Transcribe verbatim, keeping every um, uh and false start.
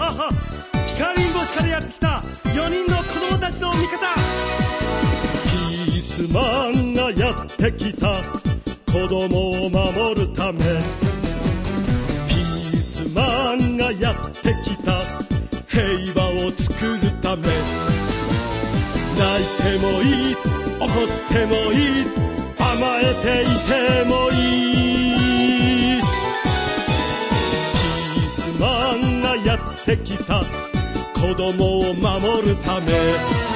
ピカリン星からやってきたよにんの子供たちの味方。ピースマンがやってきた子供を守るため、ピースマンがやってきた平和を作るため、泣いてもいい、怒ってもいい、甘えていてもいい。ピースマンがやってきた子供を守るため、